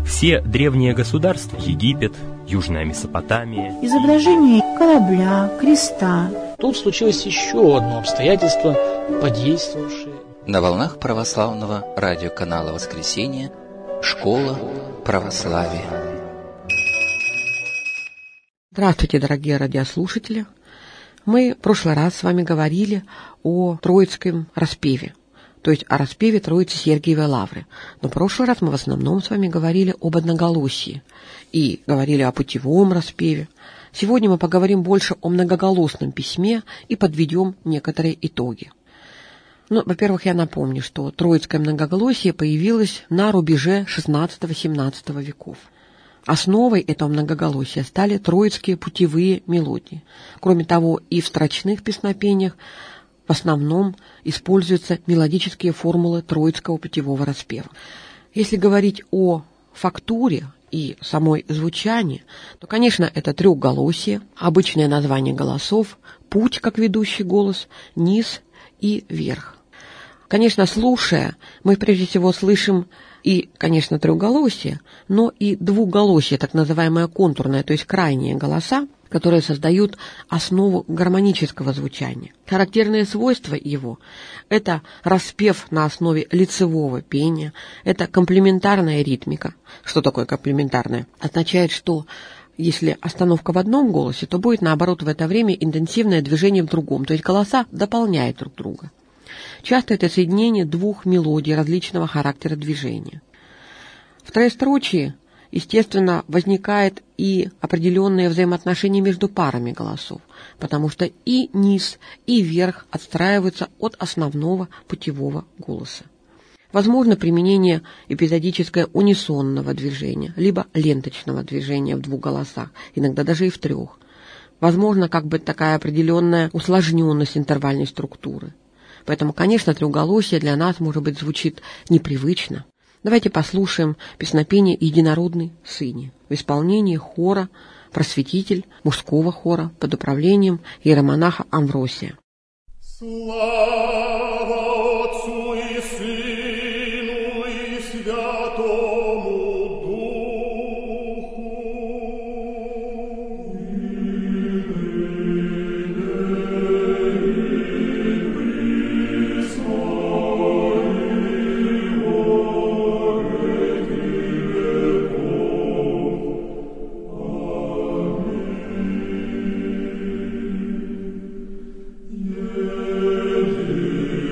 Все древние государства, Египет, Южная Месопотамия, изображение корабля, креста. Тут случилось еще одно обстоятельство, подействовавшее. На волнах православного радиоканала «Воскресенье» «Школа православия». Здравствуйте, дорогие радиослушатели! Мы в прошлый раз с вами говорили о Троицком распеве, то есть о распеве Троицы Сергиевой Лавры. Но в прошлый раз мы в основном с вами говорили об одноголосии и говорили о путевом распеве. Сегодня мы поговорим больше о многоголосном письме и подведем некоторые итоги. Ну, во-первых, я напомню, что троицкое многоголосие появилось на рубеже XVI-XVII веков. Основой этого многоголосия стали троицкие путевые мелодии. Кроме того, и в строчных песнопениях в основном используются мелодические формулы троицкого путевого распева. Если говорить о фактуре и самой звучании, то, конечно, это трехголосие, обычное название голосов, путь как ведущий голос, низ и верх. Конечно, слушая, мы прежде всего слышим и, конечно, трехголосие, но и двухголосие, так называемое контурное, то есть крайние голоса, которые создают основу гармонического звучания. Характерные свойства его – это распев на основе лицевого пения, это комплементарная ритмика. Что такое комплементарная? Означает, что если остановка в одном голосе, то будет, наоборот, в это время интенсивное движение в другом, то есть голоса дополняют друг друга. Часто это соединение двух мелодий различного характера движения. В троестрочии, естественно, возникает и определенные взаимоотношения между парами голосов, потому что и низ, и верх отстраиваются от основного путевого голоса. Возможно применение эпизодическое унисонного движения, либо ленточного движения в двух голосах, иногда даже и в трех. Возможно, такая определенная усложненность интервальной структуры. Поэтому, конечно, трехголосие для нас, может быть, звучит непривычно. Давайте послушаем песнопение «Единородный Сыне» в исполнении хора «Просветитель» мужского хора под управлением иеромонаха Амвросия. Слава Отцу и Сыну и Святому Духу. Yeah.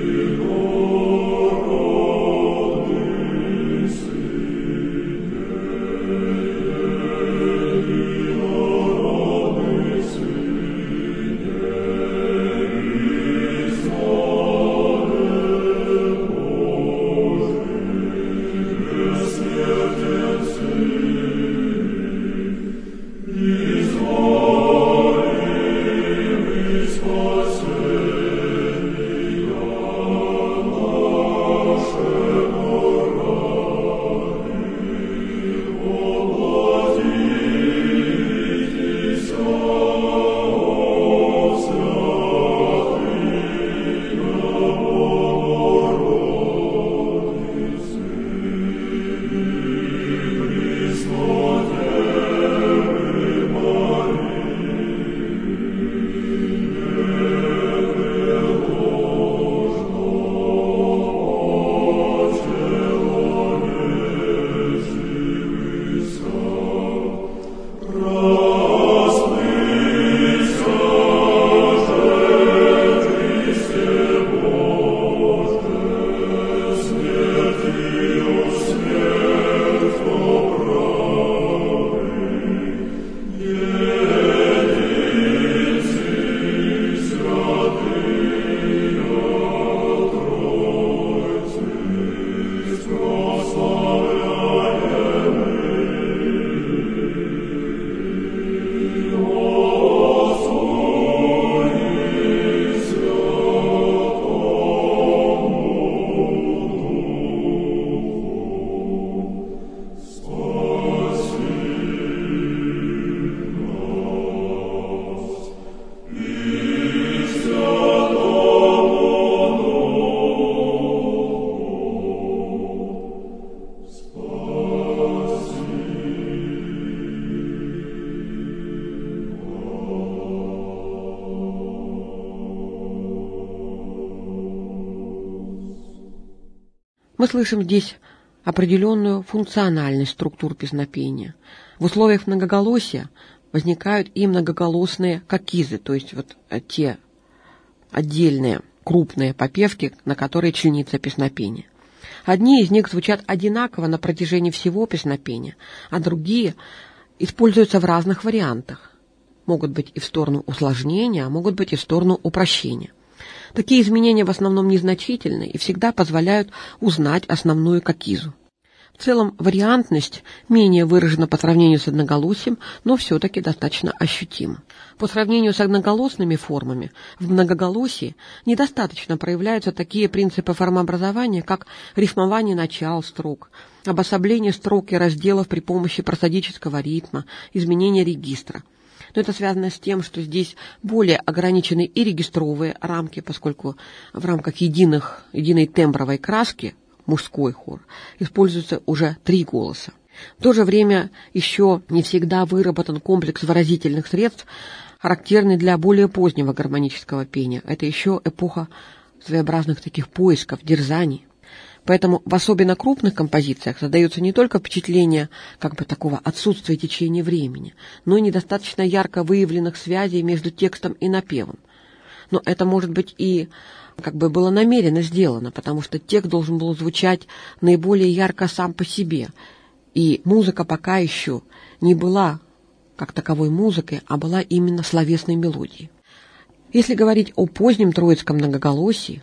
слышим здесь определенную функциональность структур песнопения. В условиях многоголосия возникают и многоголосные какизы, то есть вот те отдельные крупные попевки, на которые членится песнопение. Одни из них звучат одинаково на протяжении всего песнопения, а другие используются в разных вариантах. Могут быть и в сторону усложнения, а могут быть и в сторону упрощения. Такие изменения в основном незначительны и всегда позволяют узнать основную какизу. В целом вариантность менее выражена по сравнению с одноголосием, но все-таки достаточно ощутима. По сравнению с одноголосными формами, в многоголосии недостаточно проявляются такие принципы формообразования, как рифмование начал строк, обособление строк и разделов при помощи просодического ритма, изменение регистра. Но это связано с тем, что здесь более ограничены и регистровые рамки, поскольку в рамках единой тембровой краски мужской хор используется уже 3 голоса. В то же время еще не всегда выработан комплекс выразительных средств, характерный для более позднего гармонического пения. Это еще эпоха своеобразных таких поисков, дерзаний. Поэтому в особенно крупных композициях создается не только впечатление такого отсутствия течения времени, но и недостаточно ярко выявленных связей между текстом и напевом. Но это может быть и было намеренно сделано, потому что текст должен был звучать наиболее ярко сам по себе, и музыка пока еще не была как таковой музыкой, а была именно словесной мелодией. Если говорить о позднем троицком многоголосии,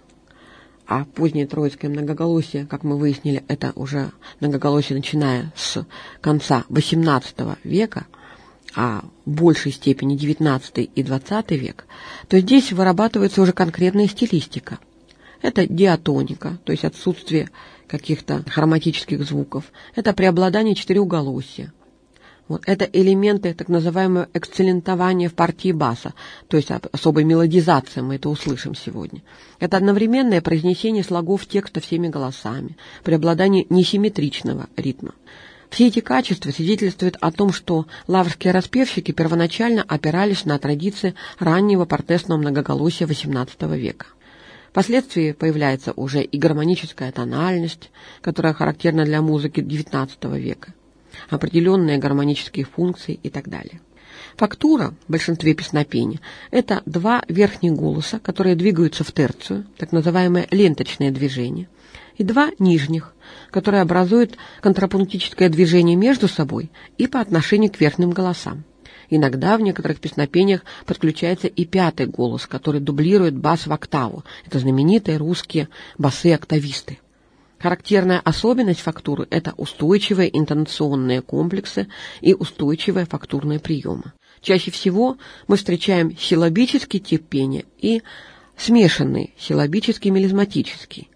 а позднее троицкое многоголосие, как мы выяснили, это уже многоголосие, начиная с конца XVIII века, а в большей степени XIX и XX век, то здесь вырабатывается уже конкретная стилистика. Это диатоника, то есть отсутствие каких-то хроматических звуков. Это преобладание четырехголосия. Это элементы так называемого эксцеллентования в партии баса, то есть особой мелодизации, мы это услышим сегодня. Это одновременное произнесение слогов текста всеми голосами, преобладание несимметричного ритма. Все эти качества свидетельствуют о том, что лаврские распевщики первоначально опирались на традиции раннего портесного многоголосия XVIII века. Впоследствии появляется уже и гармоническая тональность, которая характерна для музыки XIX века, определенные гармонические функции и так далее. Фактура в большинстве песнопений – это 2 верхних голоса, которые двигаются в терцию, так называемое ленточное движение, и 2 нижних, которые образуют контрапунктическое движение между собой и по отношению к верхним голосам. Иногда в некоторых песнопениях подключается и 5-й голос, который дублирует бас в октаву. Это знаменитые русские басы-октависты. Характерная особенность фактуры – это устойчивые интонационные комплексы и устойчивые фактурные приемы. Чаще всего мы встречаем силлабический тип пения и смешанный силлабический-мелизматический.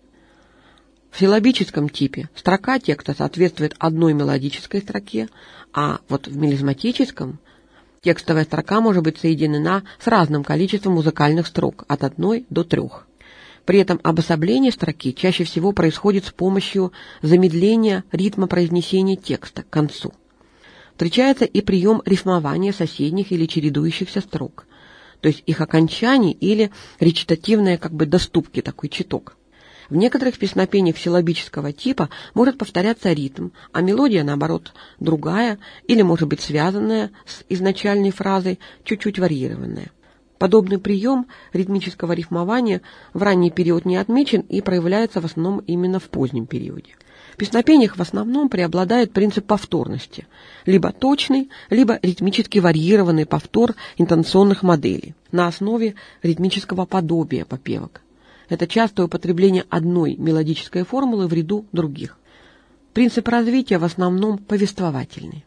В силлабическом типе строка текста соответствует одной мелодической строке, а в мелизматическом текстовая строка может быть соединена с разным количеством музыкальных строк, от 1 до 3. При этом обособление строки чаще всего происходит с помощью замедления ритма произнесения текста к концу. Встречается и прием рифмования соседних или чередующихся строк, то есть их окончаний или речитативные доступки, такой читок. В некоторых песнопениях силлабического типа может повторяться ритм, а мелодия, наоборот, другая или может быть связанная с изначальной фразой, чуть-чуть варьированная. Подобный прием ритмического рифмования в ранний период не отмечен и проявляется в основном именно в позднем периоде. В песнопениях в основном преобладает принцип повторности, либо точный, либо ритмически варьированный повтор интонационных моделей на основе ритмического подобия попевок. Это частое употребление одной мелодической формулы в ряду других. Принцип развития в основном повествовательный.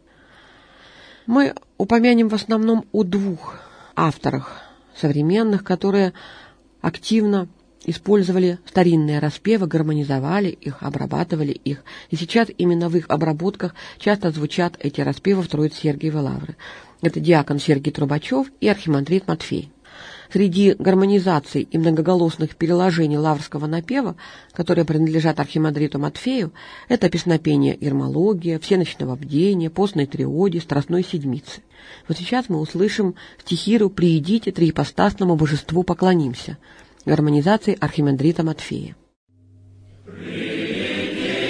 Мы упомянем в основном о 2 авторах современных, которые активно использовали старинные распевы, гармонизовали их, обрабатывали их. И сейчас именно в их обработках часто звучат эти распевы в Троице Сергиевой Лавры. Это диакон Сергий Трубачев и архимандрит Матфей. Среди гармонизаций и многоголосных переложений лаврского напева, которые принадлежат архимандриту Матфею, это песнопение «Ирмология», «Всеночного бдения», «Постной триоди», «Страстной седмицы». Сейчас мы услышим стихиру «Приидите, триипостасному божеству поклонимся», гармонизации архимандрита Матфея. Приидите,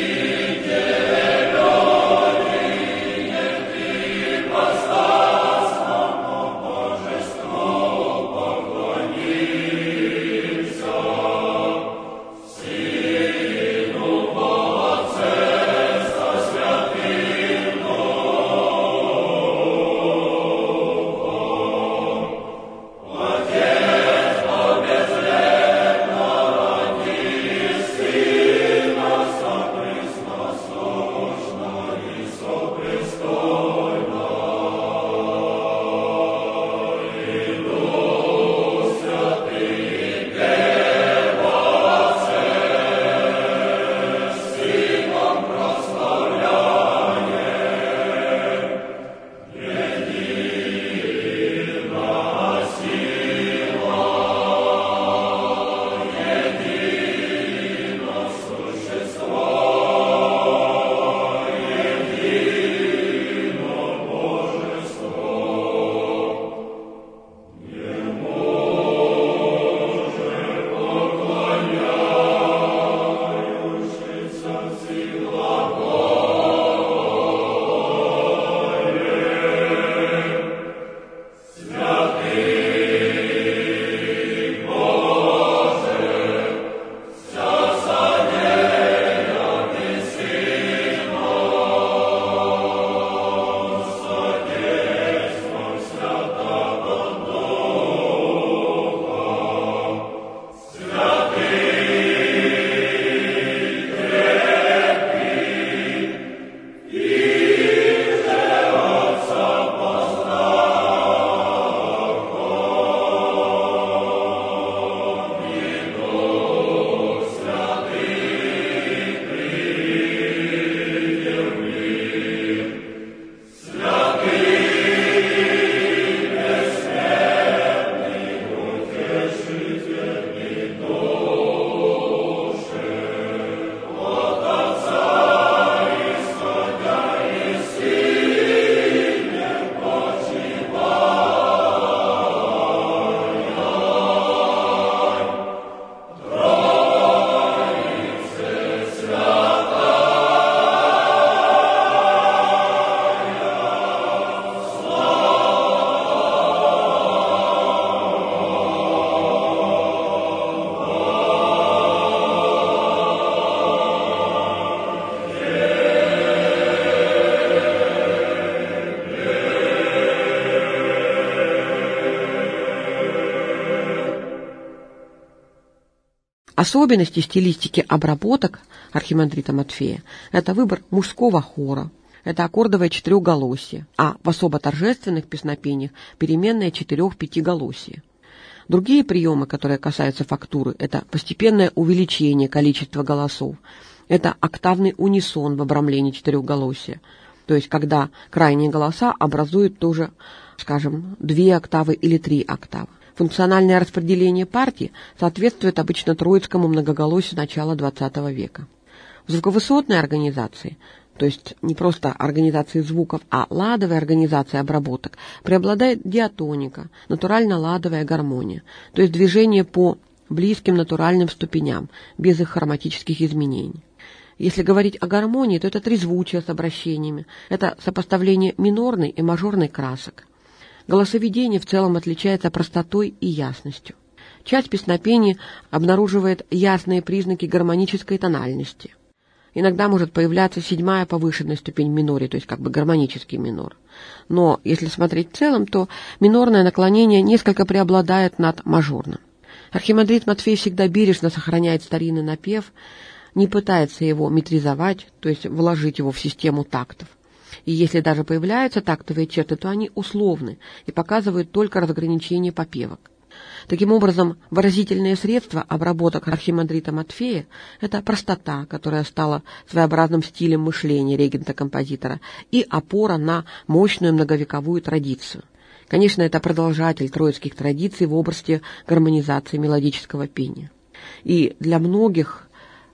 Особенности стилистики обработок архимандрита Матфея – это выбор мужского хора, это аккордовое четырехголосие, а в особо торжественных песнопениях переменное 4-5-голосие. Другие приемы, которые касаются фактуры, это постепенное увеличение количества голосов, это октавный унисон в обрамлении четырехголосия, то есть когда крайние голоса образуют тоже, скажем, 2 октавы или 3 октавы. Функциональное распределение партий соответствует обычно троицкому многоголосию начала XX века. В звуковысотной организации, то есть не просто организации звуков, а ладовой организации обработок, преобладает диатоника, натурально-ладовая гармония, то есть движение по близким натуральным ступеням, без их хроматических изменений. Если говорить о гармонии, то это трезвучие с обращениями, это сопоставление минорной и мажорной красок. Голосоведение в целом отличается простотой и ясностью. Часть песнопений обнаруживает ясные признаки гармонической тональности. Иногда может появляться 7-я повышенная ступень в миноре, то есть как бы гармонический минор. Но если смотреть в целом, то минорное наклонение несколько преобладает над мажорным. Архимандрит Матфей всегда бережно сохраняет старинный напев, не пытается его метризовать, то есть вложить его в систему тактов. И если даже появляются тактовые черты, то они условны и показывают только разграничение попевок. Таким образом, выразительные средства обработок архимандрита Матфея – это простота, которая стала своеобразным стилем мышления регента-композитора, и опора на мощную многовековую традицию. Конечно, это продолжатель троицких традиций в области гармонизации мелодического пения. И для многих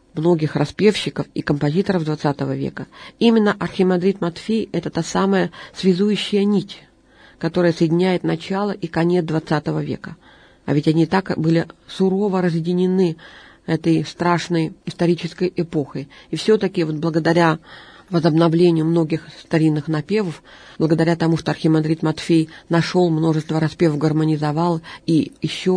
распевщиков и композиторов XX века именно архимандрит Матфей – это та самая связующая нить, которая соединяет начало и конец XX века. А ведь они так были сурово разъединены этой страшной исторической эпохой. И все-таки вот благодаря возобновлению многих старинных напевов, благодаря тому, что архимандрит Матфей нашел множество распевов, гармонизовал и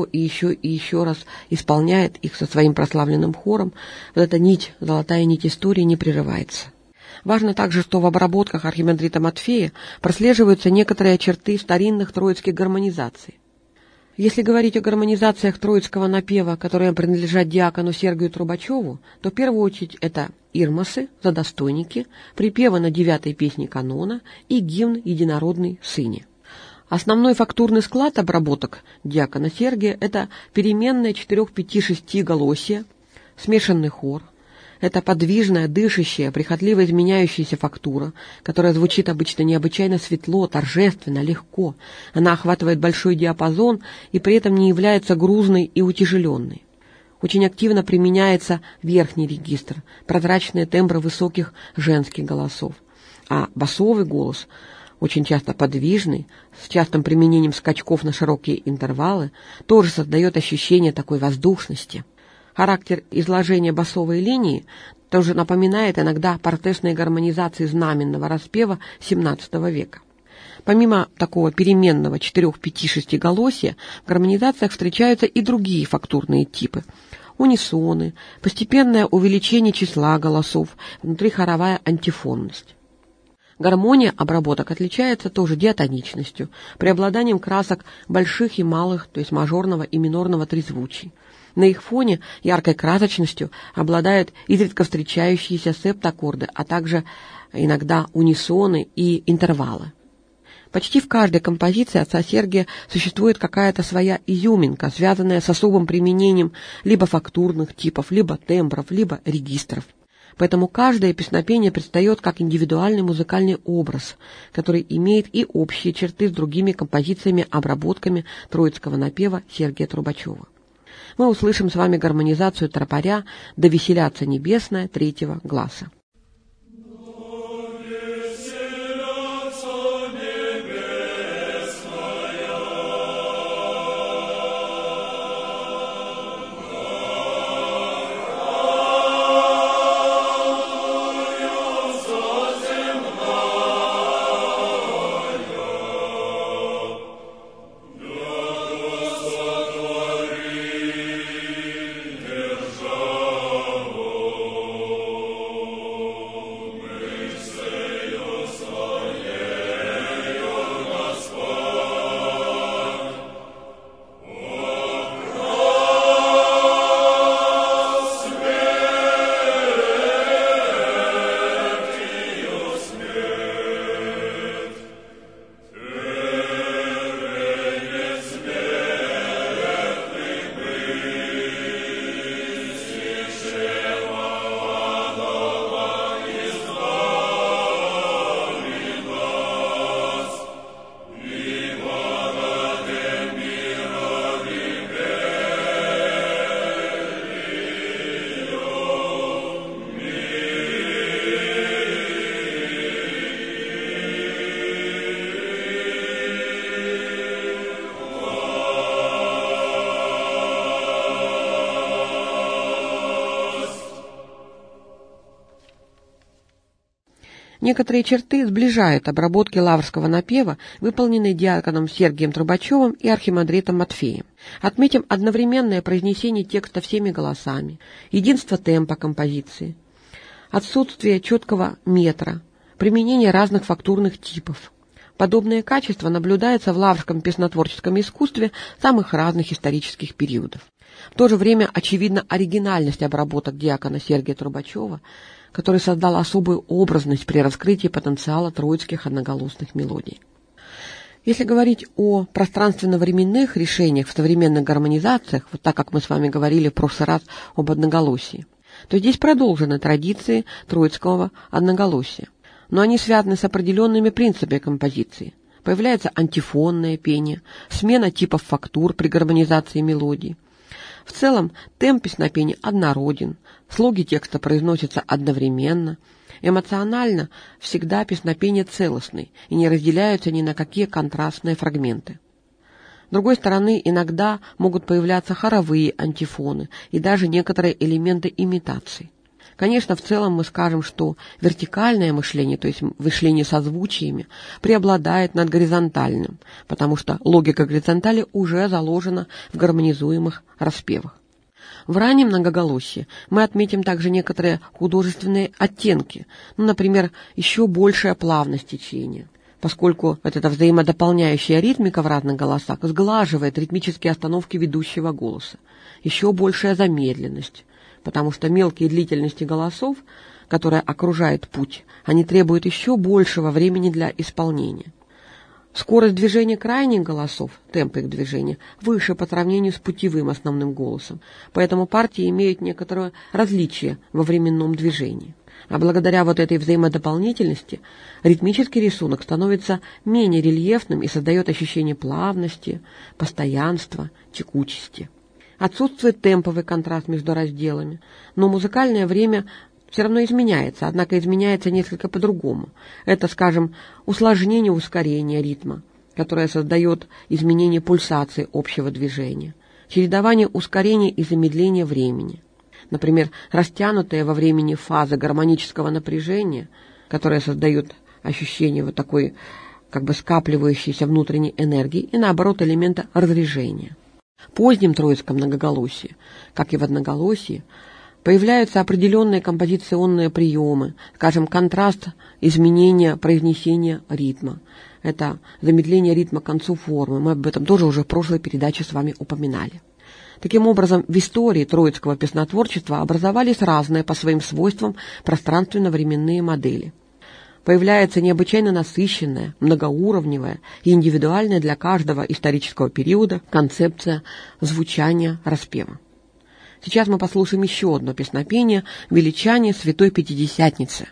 еще раз исполняет их со своим прославленным хором, вот эта нить, золотая нить истории не прерывается. Важно также, что в обработках архимандрита Матфея прослеживаются некоторые черты старинных троицких гармонизаций. Если говорить о гармонизациях троицкого напева, которые принадлежат диакону Сергию Трубачеву, то в первую очередь это ирмосы, задостойники, припевы на 9-й песне канона и гимн единородный Сыне. Основной фактурный склад обработок диакона Сергия – это переменное 4-5-6 голосие, смешанный хор. Это подвижная, дышащая, прихотливо изменяющаяся фактура, которая звучит обычно необычайно светло, торжественно, легко. Она охватывает большой диапазон и при этом не является грузной и утяжеленной. Очень активно применяется верхний регистр, прозрачные тембры высоких женских голосов. А басовый голос, очень часто подвижный, с частым применением скачков на широкие интервалы, тоже создает ощущение такой воздушности. Характер изложения басовой линии тоже напоминает иногда портесные гармонизации знаменного распева XVII века. Помимо такого переменного 4-5-6 голосия, в гармонизациях встречаются и другие фактурные типы. Унисоны, постепенное увеличение числа голосов, внутрихоровая антифонность. Гармония обработок отличается тоже диатоничностью, преобладанием красок больших и малых, то есть мажорного и минорного трезвучий. На их фоне яркой красочностью обладают изредка встречающиеся септаккорды, а также иногда унисоны и интервалы. Почти в каждой композиции отца Сергия существует какая-то своя изюминка, связанная с особым применением либо фактурных типов, либо тембров, либо регистров. Поэтому каждое песнопение предстает как индивидуальный музыкальный образ, который имеет и общие черты с другими композициями-обработками троицкого напева Сергия Трубачева. Мы услышим с вами гармонизацию тропаря «Да веселятся небесное» 3-го гласа. Держава Некоторые черты сближают обработки лаврского напева, выполненные диаконом Сергием Трубачевым и архимандритом Матфеем. Отметим одновременное произнесение текста всеми голосами, единство темпа композиции, отсутствие четкого метра, применение разных фактурных типов. Подобное качество наблюдается в лаврском песнотворческом искусстве самых разных исторических периодов. В то же время очевидна оригинальность обработок диакона Сергия Трубачева, который создал особую образность при раскрытии потенциала троицких одноголосных мелодий. Если говорить о пространственно-временных решениях в современных гармонизациях, вот так как мы с вами говорили в прошлый раз об одноголосии, то здесь продолжены традиции троицкого одноголосия, но они связаны с определенными принципами композиции. Появляется антифонное пение, смена типов фактур при гармонизации мелодий. В целом, темп песнопения однороден, слоги текста произносятся одновременно, эмоционально всегда песнопение целостный и не разделяются ни на какие контрастные фрагменты. С другой стороны, иногда могут появляться хоровые антифоны и даже некоторые элементы имитаций. Конечно, в целом мы скажем, что вертикальное мышление, то есть мышление созвучиями, преобладает над горизонтальным, потому что логика горизонтали уже заложена в гармонизуемых распевах. В раннем многоголосии мы отметим также некоторые художественные оттенки, например, еще большая плавность течения, поскольку эта взаимодополняющая ритмика в разных голосах сглаживает ритмические остановки ведущего голоса, еще большая замедленность, потому что мелкие длительности голосов, которые окружают путь, они требуют еще большего времени для исполнения. Скорость движения крайних голосов, темп их движения, выше по сравнению с путевым основным голосом, поэтому партии имеют некоторое различие во временном движении. А благодаря вот этой взаимодополнительности ритмический рисунок становится менее рельефным и создает ощущение плавности, постоянства, текучести. Отсутствует темповый контраст между разделами, но музыкальное время все равно изменяется, однако изменяется несколько по-другому. Это, скажем, усложнение ускорения ритма, которое создает изменение пульсации общего движения, чередование ускорения и замедления времени. Например, растянутые во времени фазы гармонического напряжения, которые создают ощущение вот такой скапливающейся внутренней энергии, и наоборот элемента разрежения. В позднем троицком многоголосии, как и в одноголосии, появляются определенные композиционные приемы, скажем, контраст изменения произнесения ритма. Это замедление ритма к концу формы. Мы об этом тоже уже в прошлой передаче с вами упоминали. Таким образом, в истории троицкого песнотворчества образовались разные по своим свойствам пространственно-временные модели. Появляется необычайно насыщенная, многоуровневая и индивидуальная для каждого исторического периода концепция звучания распева. Сейчас мы послушаем еще одно песнопение «Величание Святой Пятидесятницы».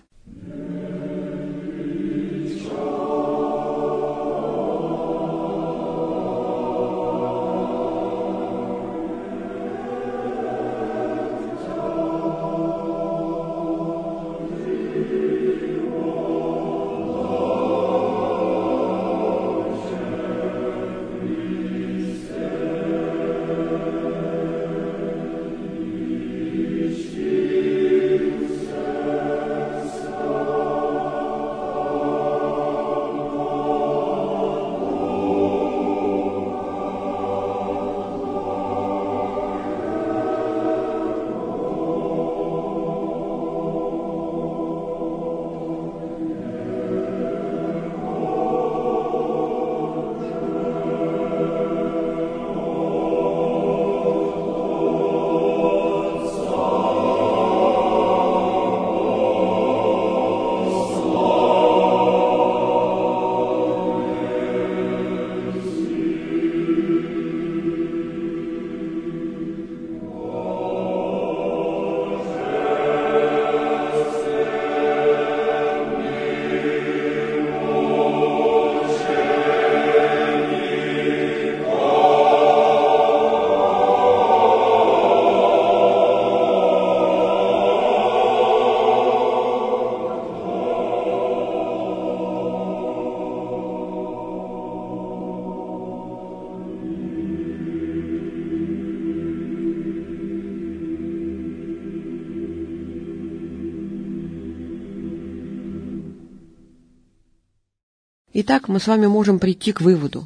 Итак, мы с вами можем прийти к выводу,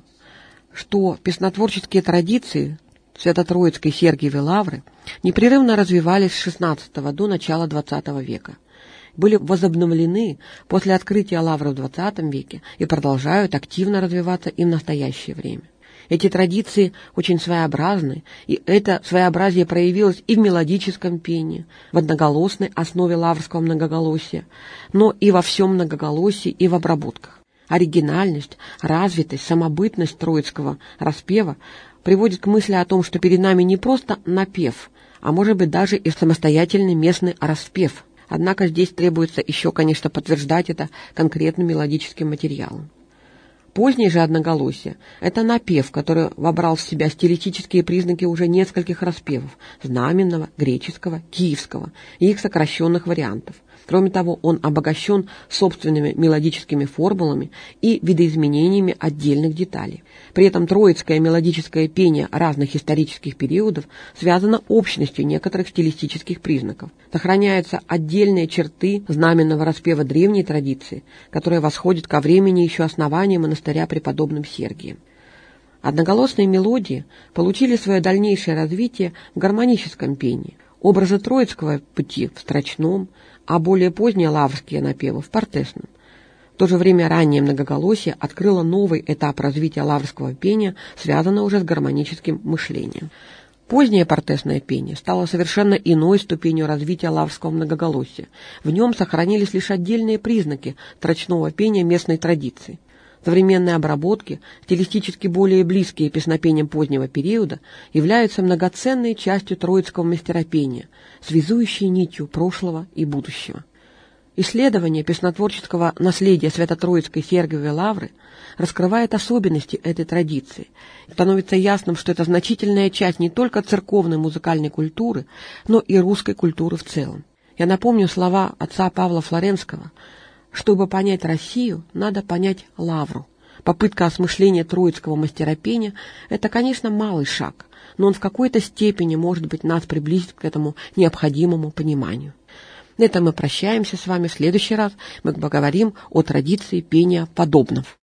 что песнотворческие традиции Свято-Троицкой и Сергиевой лавры непрерывно развивались с XVI до начала XX века, были возобновлены после открытия лавры в XX веке и продолжают активно развиваться и в настоящее время. Эти традиции очень своеобразны, и это своеобразие проявилось и в мелодическом пении, в одноголосной основе лаврского многоголосия, но и во всем многоголосии и в обработках. Оригинальность, развитость, самобытность троицкого распева приводит к мысли о том, что перед нами не просто напев, а может быть даже и самостоятельный местный распев. Однако здесь требуется еще, конечно, подтверждать это конкретным мелодическим материалом. Позднее же одноголосие – это напев, который вобрал в себя стилистические признаки уже нескольких распевов – знаменного, греческого, киевского и их сокращенных вариантов. Кроме того, он обогащен собственными мелодическими формулами и видоизменениями отдельных деталей. При этом троицкое мелодическое пение разных исторических периодов связано общностью некоторых стилистических признаков. Сохраняются отдельные черты знаменного распева древней традиции, которая восходит ко времени еще основания монастыря преподобным Сергием. Одноголосные мелодии получили свое дальнейшее развитие в гармоническом пении. Образы троицкого пути в строчном, а более поздние лаврские напевы в партесном. В то же время раннее многоголосие открыло новый этап развития лаврского пения, связанный уже с гармоническим мышлением. Позднее партесное пение стало совершенно иной ступенью развития лаврского многоголосия. В нем сохранились лишь отдельные признаки строчного пения местной традиции. Современные обработки, стилистически более близкие песнопениям позднего периода, являются многоценной частью троицкого мастеропения, связующей нитью прошлого и будущего. Исследование песнотворческого наследия Свято-Троицкой Сергиевой лавры раскрывает особенности этой традиции. Становится ясным, что это значительная часть не только церковной музыкальной культуры, но и русской культуры в целом. Я напомню слова отца Павла Флоренского: «Чтобы понять Россию, надо понять лавру». Попытка осмысления троицкого мастеропения – это, конечно, малый шаг, но он в какой-то степени, может быть, нас приблизит к этому необходимому пониманию. На этом мы прощаемся с вами. В следующий раз мы поговорим о традиции пения подобнов.